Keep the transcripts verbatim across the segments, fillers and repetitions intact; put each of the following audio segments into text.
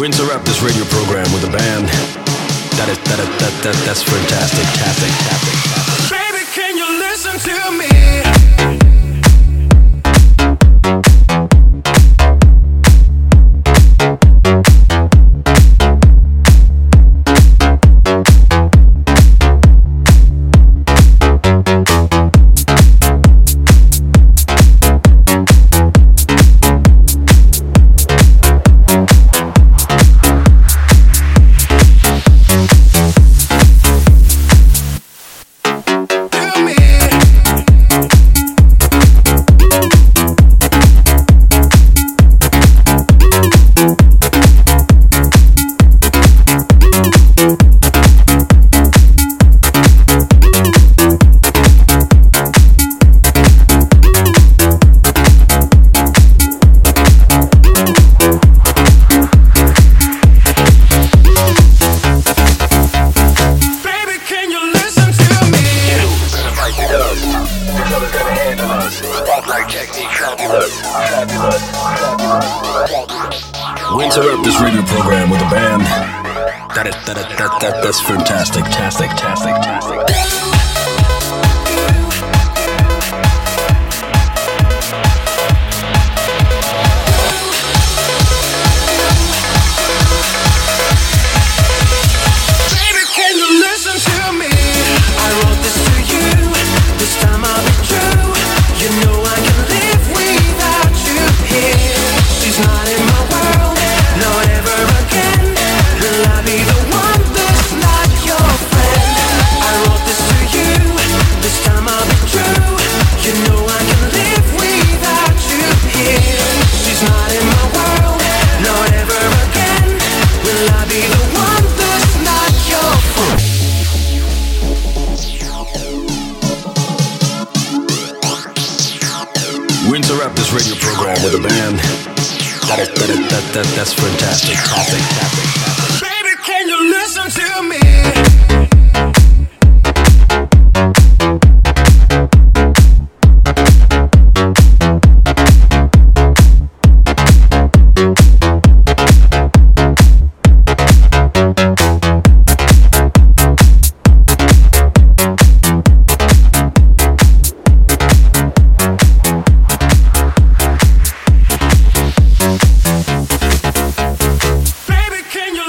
We interrupt this radio program with a band that is that is, that that that's fantastic, fantastic, fantastic. Baby, can you listen to me? We interrupt this radio program with a band that is that is, that that that's fantastic, fantastic, fantastic, fantastic. We interrupt this radio program with a band that is that is, that that that's fantastic, fantastic, fantastic. Baby, can you listen to me? Can you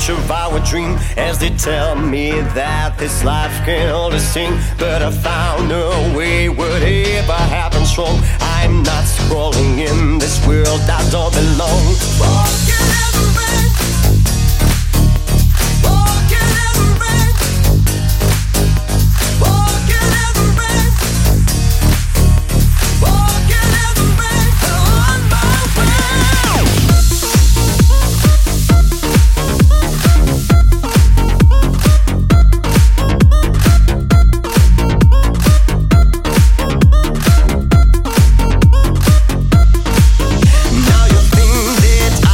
of our dream, as they tell me that this life can only sing. But I found a way, whatever happens wrong, I'm not scrolling in this world I don't belong. Walking in the rain, walking in the rain, walking in the rain, walking in the rain, on my way. Now you think that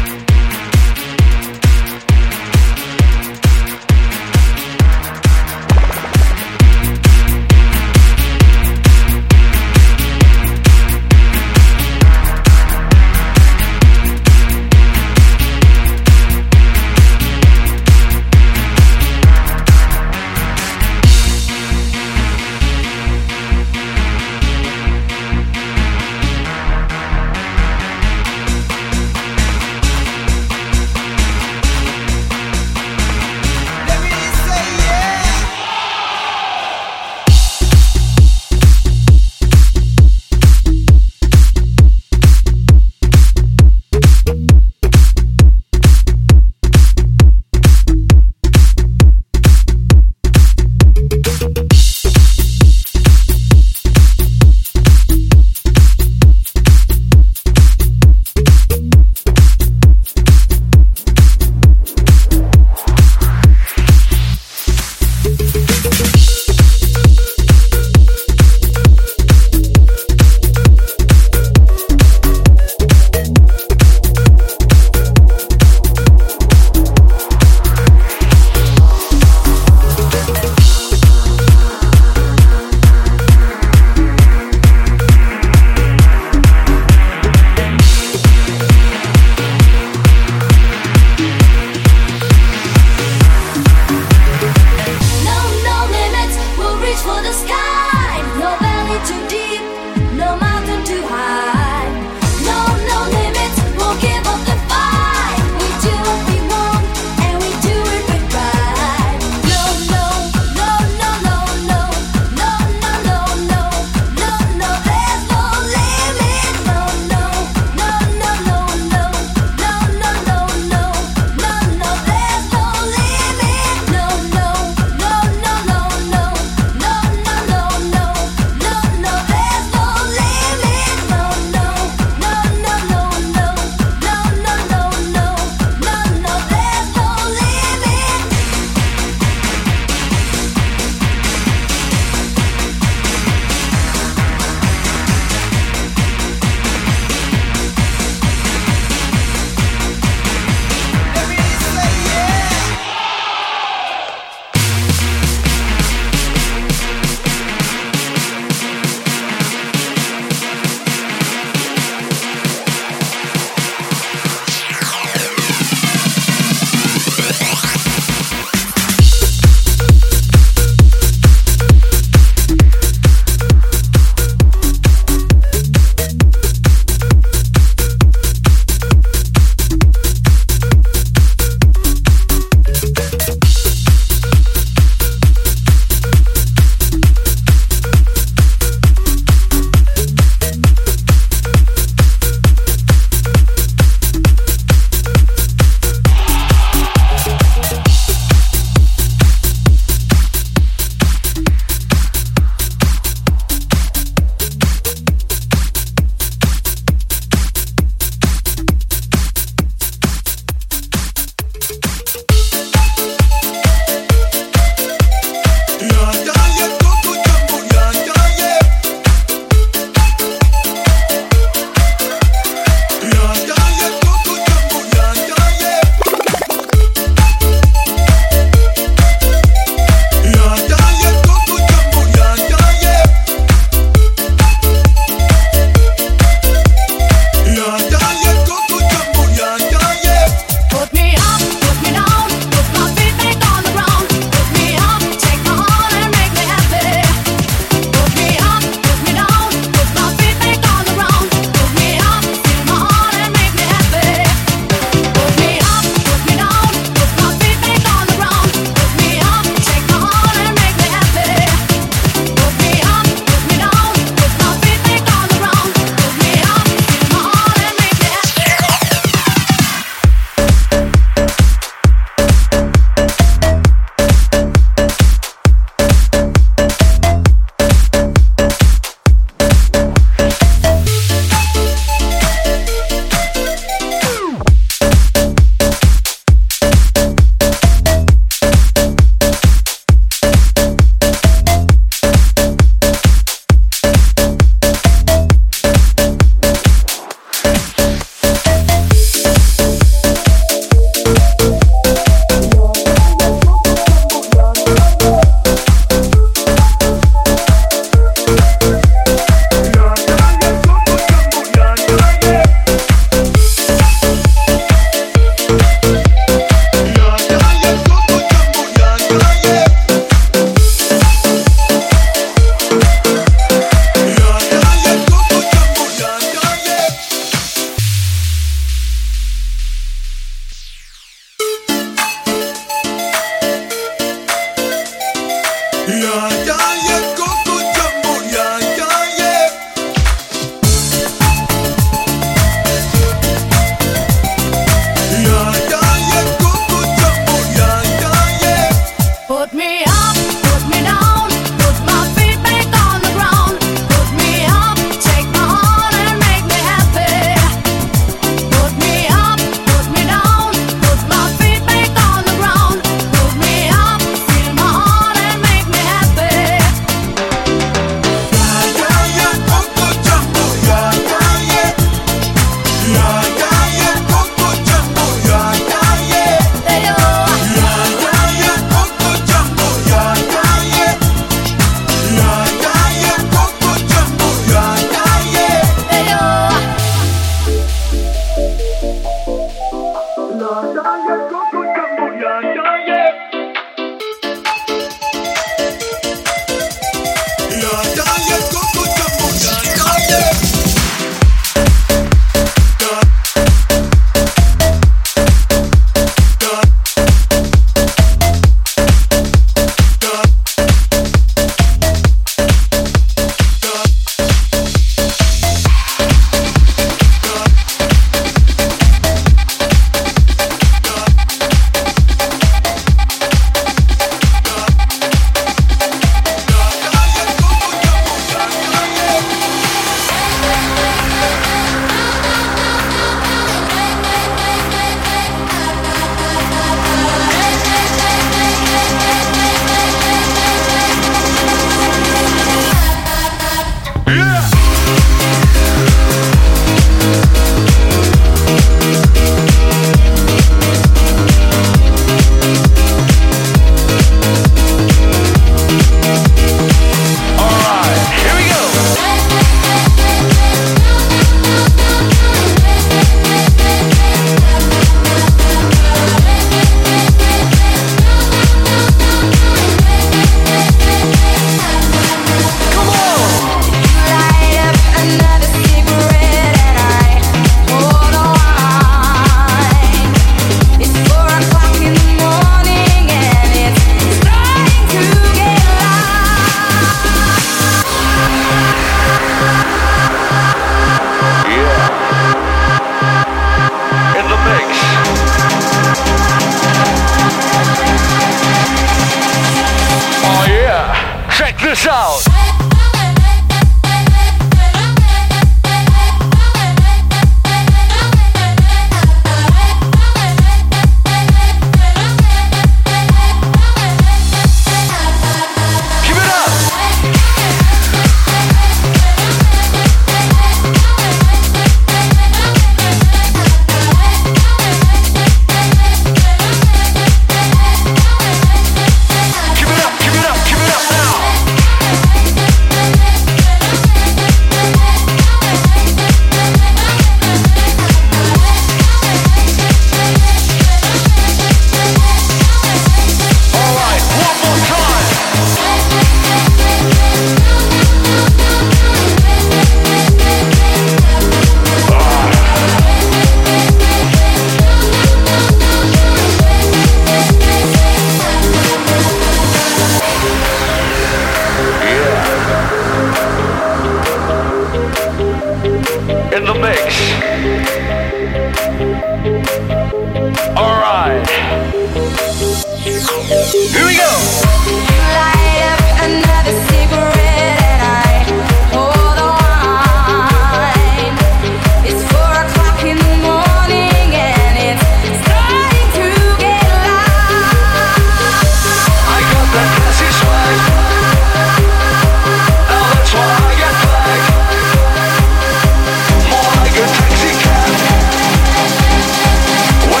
When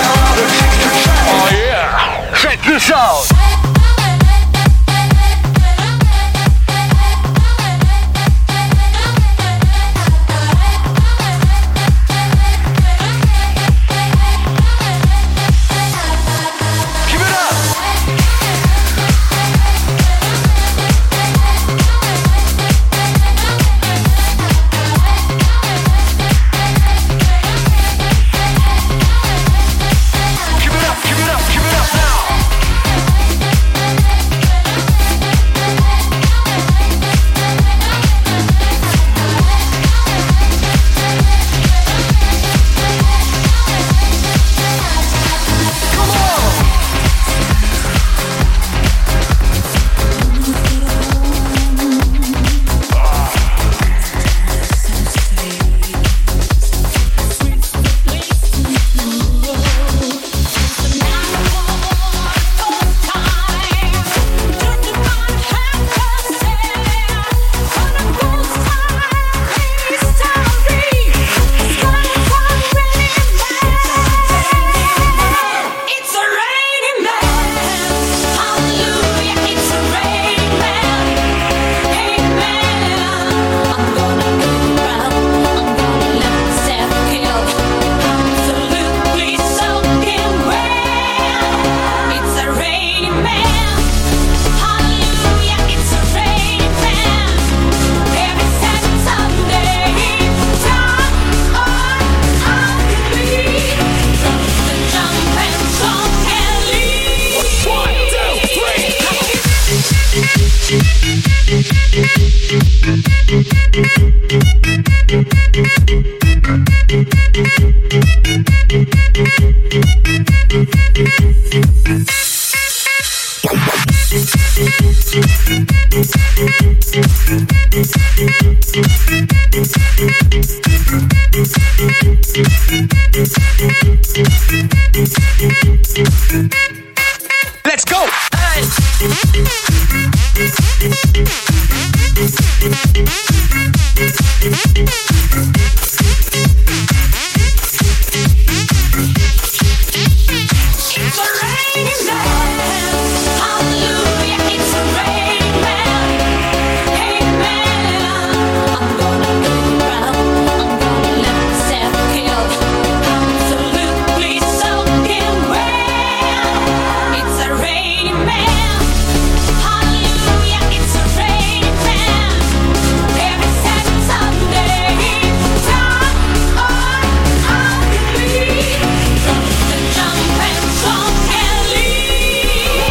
Let's go. Hey. It's a raining man. Hallelujah, it's a raining man. Hey man, I'm gonna go around. I'm gonna let myself kill. Absolutely soaking wet. It's a raining man. Hallelujah, it's a raining man. Every second Sunday, time on on the beat. Jump and jump and jump and leave.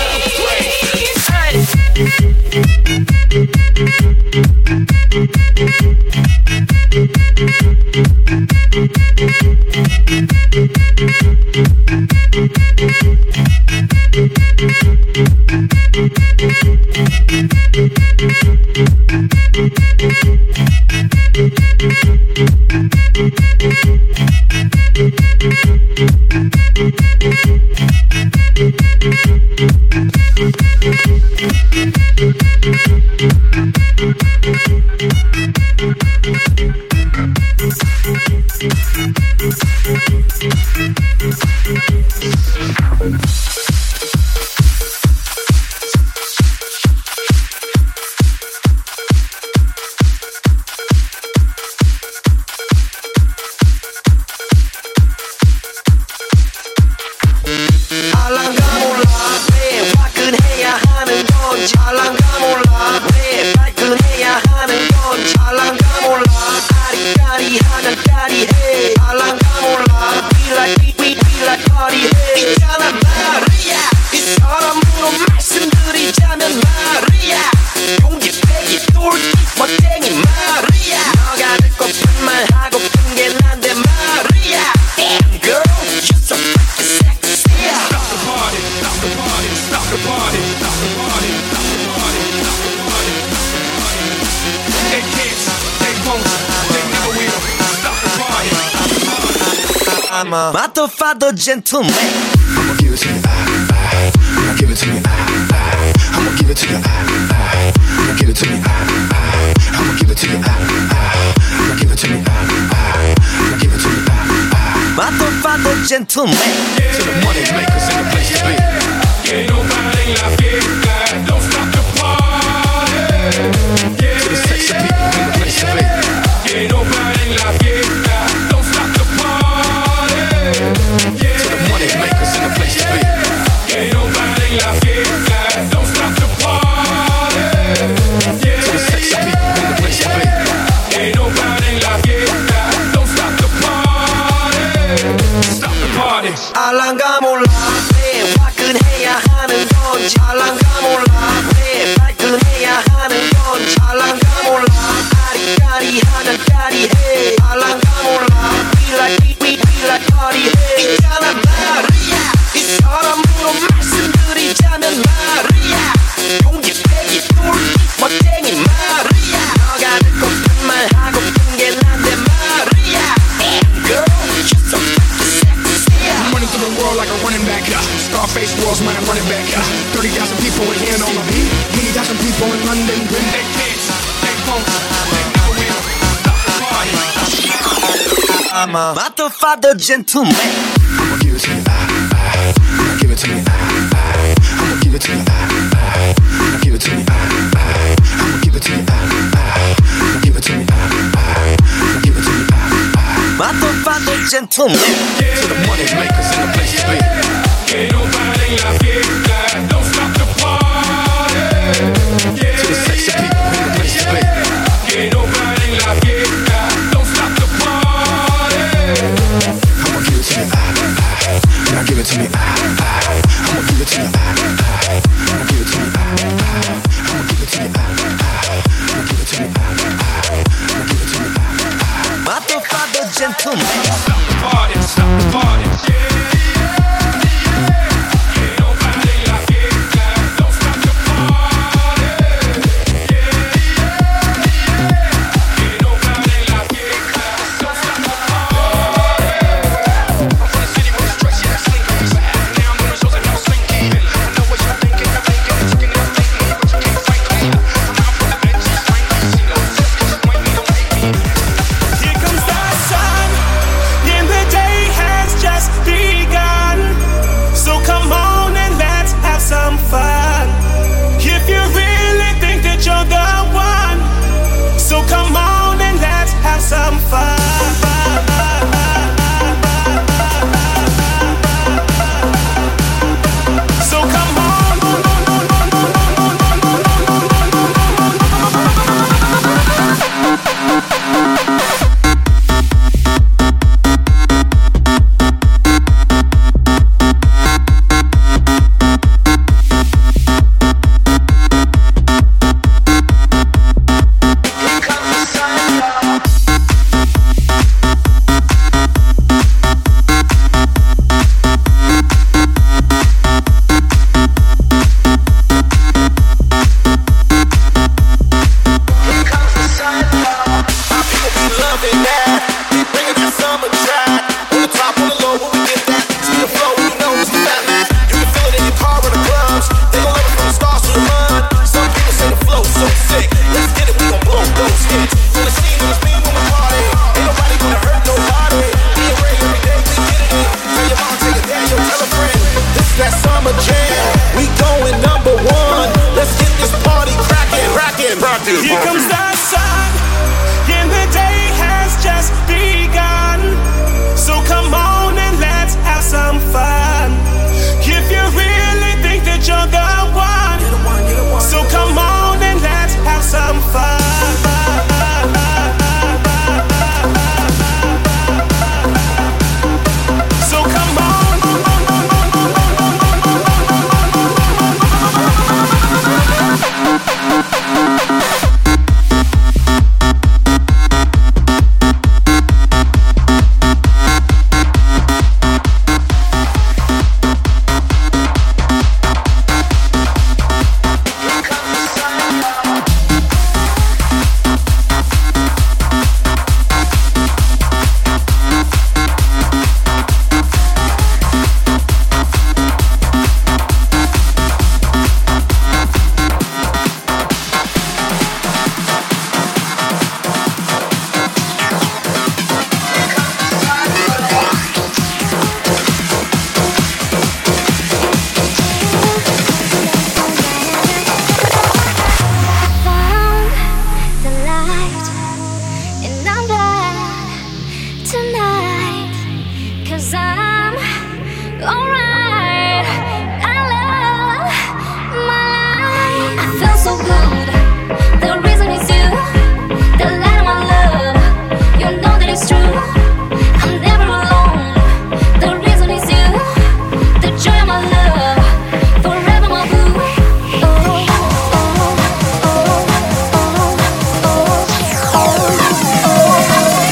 I'm a motherfucker gentleman. I'ma give it to you, ah, ah. I'ma give it to you, ah, ah. I'ma give it to you, ah, ah. I'ma give it to you, ah, ah. I'ma give it to you, ah, ah. I'ma give it to you, ah, ah. I'ma give it to you, ah, ah. Motherfucker gentleman. Yeah, to the money makers in the place to be. Que no paren la fiesta, don't stop the party. Yeah, To the sexy people in the place to be. que no paren la fiesta, don't stop the party. Yeah, To the money makers in the place to be. que no paren la fiesta, don't stop the party. Yeah, To the sexy people in the place to be. que no paren la fiesta, don't stop the party. Stop the party. 알랑가 몰라 왜 화끈해야 하는 건지 알랑가 몰라 왜 발끈해야 하는 건지 알랑가 몰라 아리까리하면 까리해 알랑가 몰라 We like we we we like party해 있잖아 말이야 이 사람으로 말씀드리자면 말이야 용기 패기 똘끼 멋쟁이 말이야 너가 듣고픈 말 하고픈 게 난데 말이야 Damn girl you're so fucking sexy I'm running through the world like a running back. Uh, Scarface world's man, I'm running back. Uh, thirty thousand people in here on the beat. eighty thousand people in London. When they can't, they won't, they never will. Stop the party. I'm a motherfucker gentleman. I'ma give it to you, ah, ah. I'ma give it to you, ah, ah. I'ma give it to you, ah, ah. I'ma give it to you, ah, ah. I'ma give it to you, ah, ah. I'ma give it to you, ah, ah. I'ma give it to you, ah, ah. Motherfucker gentleman. To the money makers in the place to be. Que no paren la fiesta, don't stop the party. Yeah, To the sexy people in the place to be. que no paren la fiesta, don't stop the party. I'ma give it to you, ah, ah. Now give it to me, ah, ah. I'ma give it to you, ah, ah. I'ma give it to you, ah, ah. I'ma give it to you, ah, ah. I'ma give it to you, ah, ah. I'ma give it to you, ah, ah. Motherfucker gentleman. Stop the party. I'm alright. I love my life. I feel so good. The reason is you, the light of my love. You know that it's true. I'm never alone. The reason is you, the joy of my love. Forever my boo. Oh, oh, oh, oh, oh, oh, oh.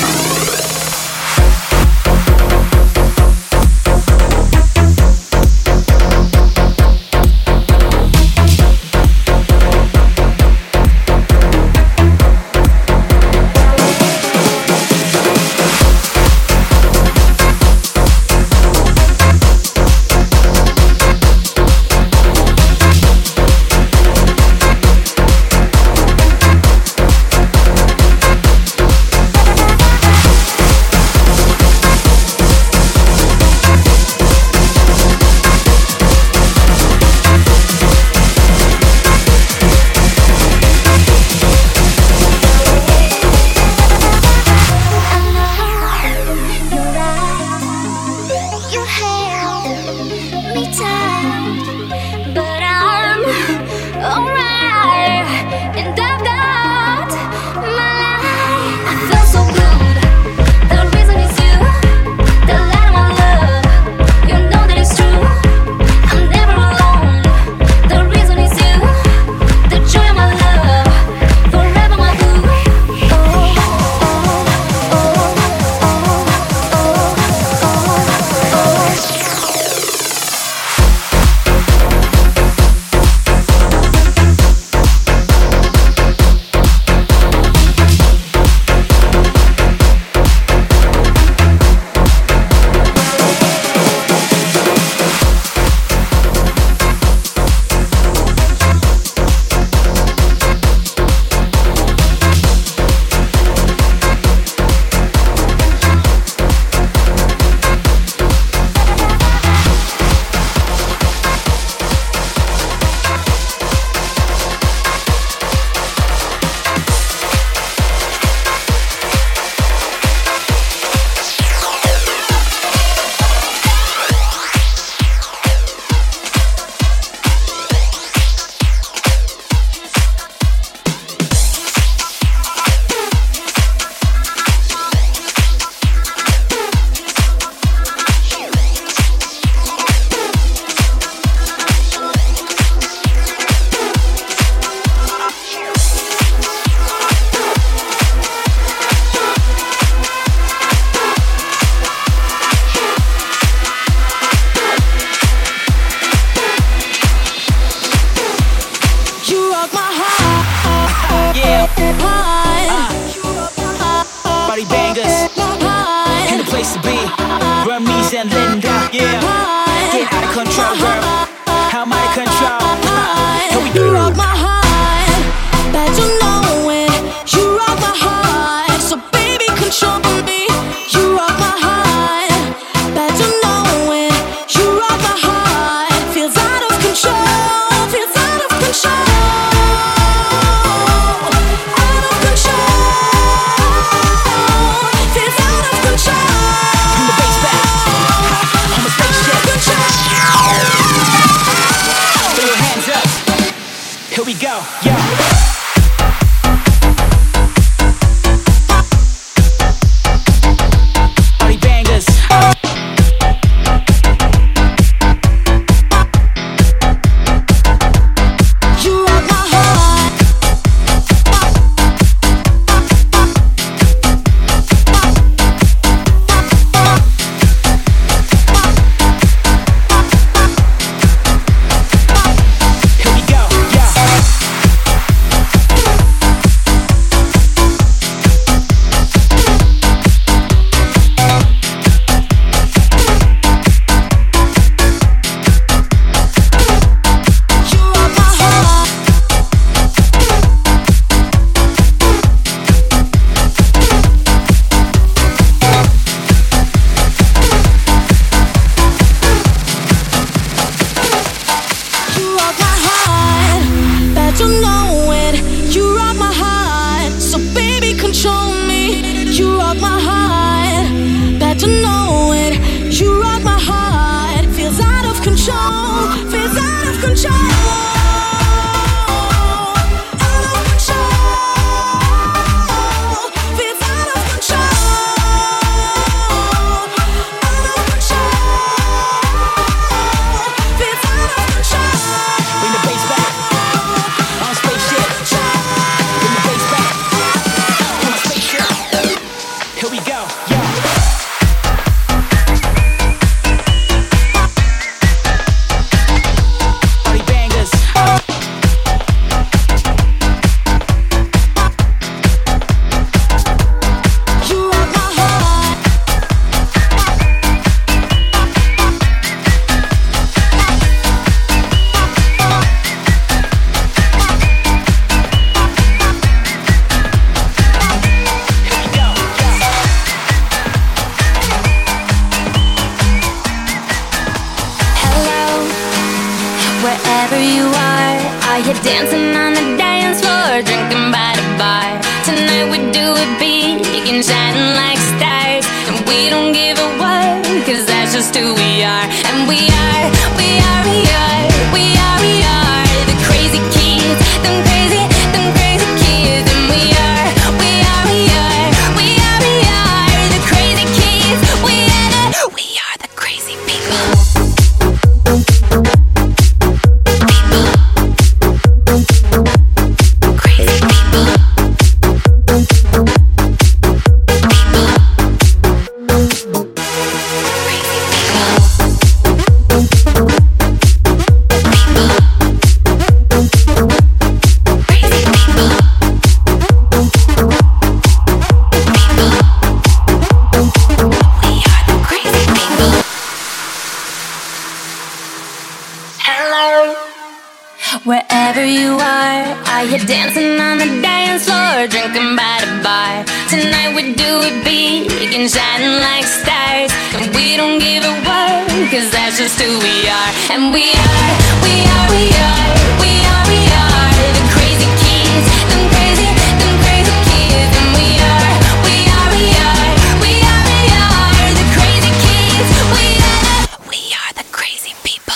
and Linda, yeah. Get out of control, girl. How am I out of control? Here we You go. rock my heart, but you know it. You rock my heart, so baby control me. You rock my heart, but you know it. You rock my heart, feels out of control, feels out of control, out of control, feels out of control. Bring the bass back. I'm a space jet. Control. Throw your hands Wherever you are, are you dancing on the dance floor, drinking by the bar? Tonight we do it big and shining like stars, and we don't give a what, cause that's just who we are. And we are, we are, we are, we are, we are the crazy kids, them crazy, them crazy kids. And we are, we are, we are, we are, we are the crazy kids. We are the, we are the crazy people. Wherever you are, are you dancing on the dance floor, drinking by the bar? Tonight we do it big and shining like stars, and we don't give a what, cause that's just who we are. And we are, we are, we are, we are, we are the crazy kids, them crazy, them crazy kids. And we are, we are, we are, we are, we are the crazy kids. We are the, we are the crazy people.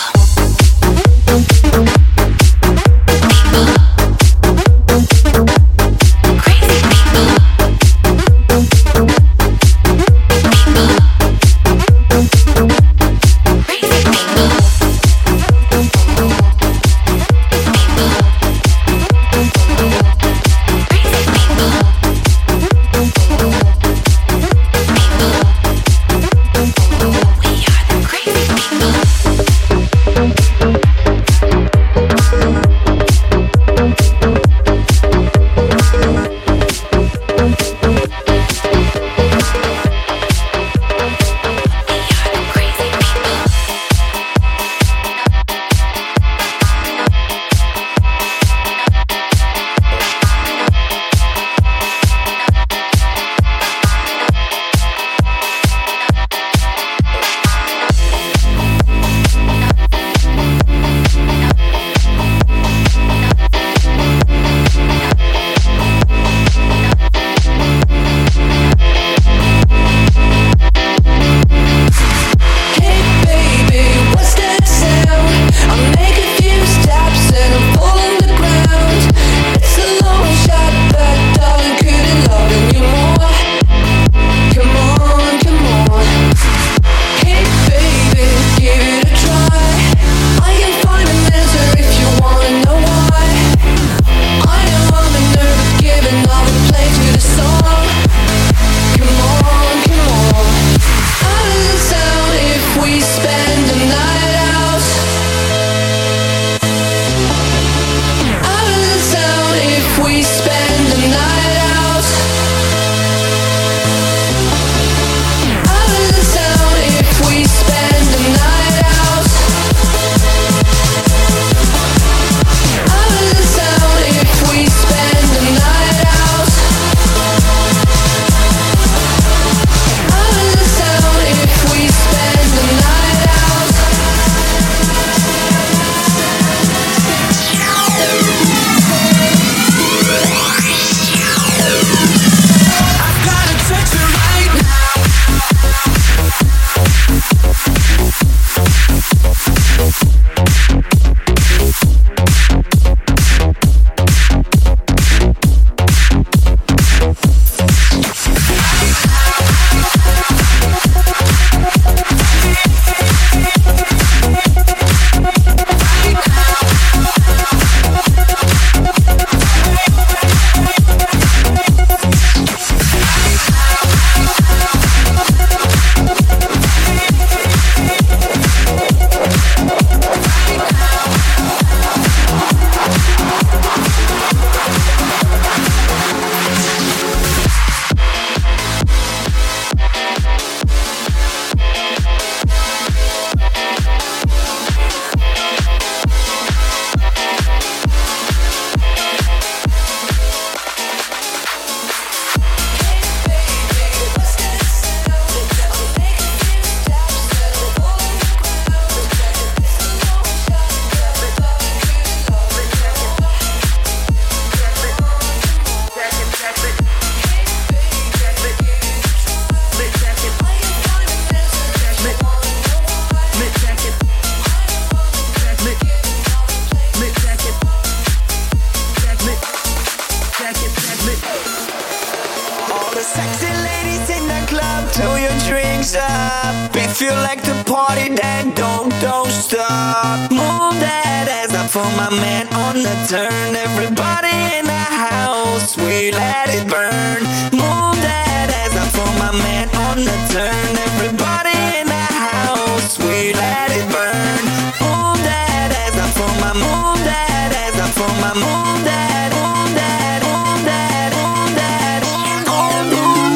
like to party, then don't, don't stop. Move that ass up for my man on the turn. Everybody in the house, we let it burn. Move that ass up for my man on the turn. Everybody in the house, we let it burn. Move that ass up for my, move that ass up for my, move that, move that, move that, move that, move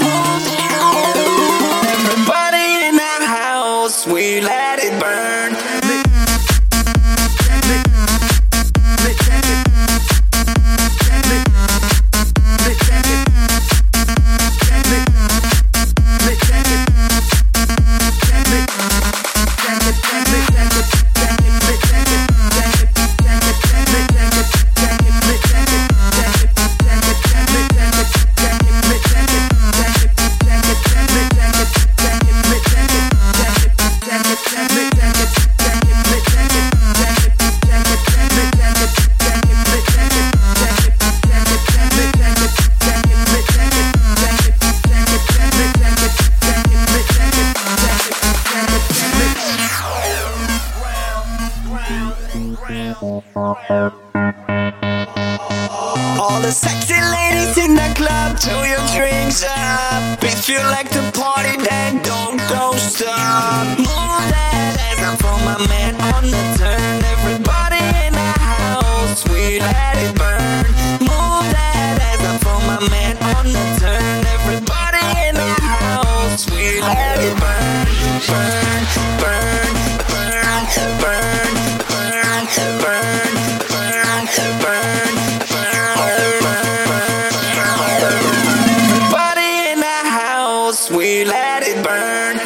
that. Everybody in the house, we let it burn. All the sexy ladies in the club, fill your drinks up. If you like to party, then don't, don't stop. Move that ass up for my man on the turn. Everybody in the house, we let it burn. Move that ass up for my man on the turn. Everybody in the house, we let it burn. Burn, burn, burn, burn, burn, burn, burn, burn. Everybody in the house, we let it burn.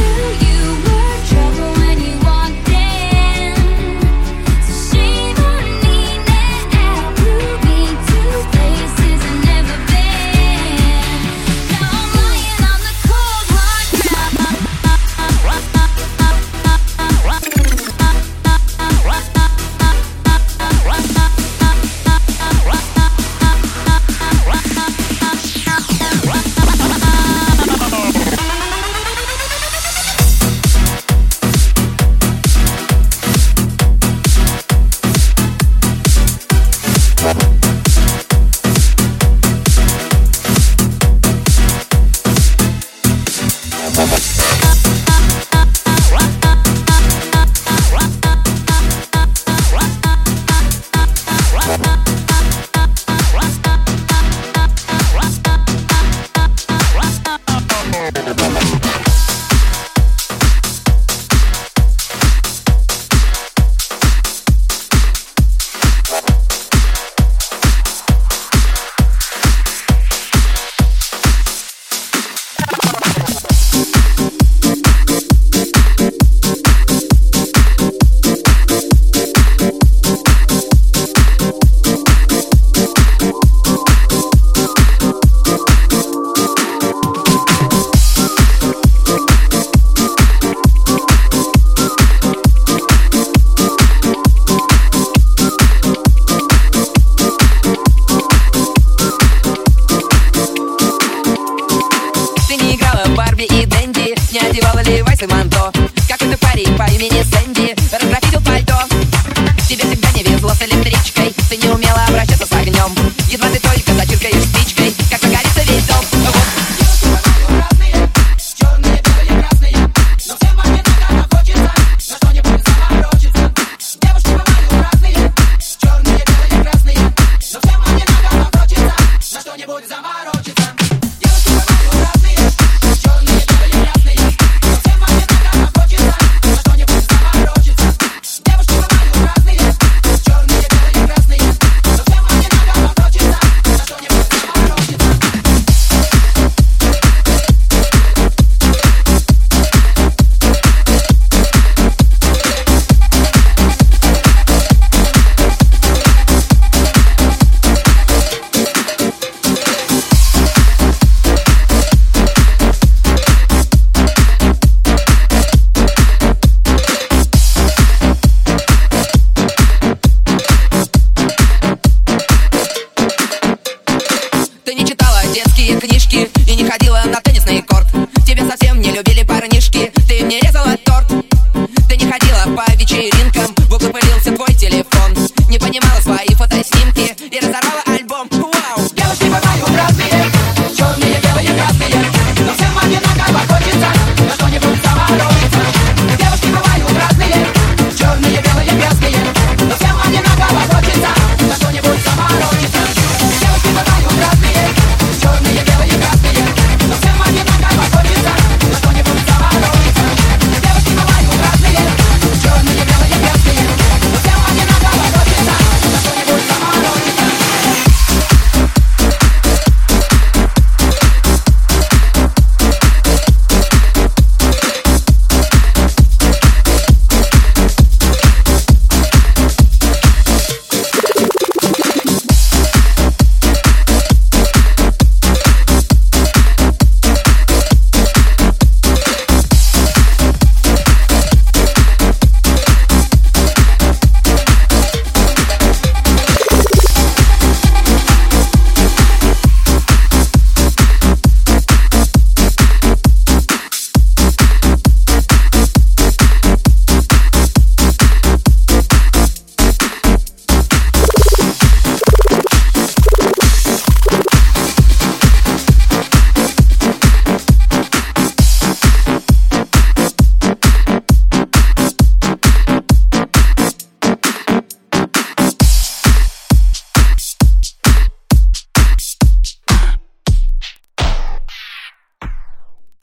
Shame on Ты не умела обращаться с огнем. Едва ты только зачиркаешь спичкой, как загорится весь дом. Вот. Детские книжки и не ходила на теннисный корт. Тебя совсем не любили парнишки, ты мне резала торт. Ты не ходила по вечеринкам, в углу пылился твой телефон. Не понимала свои фотоснимки,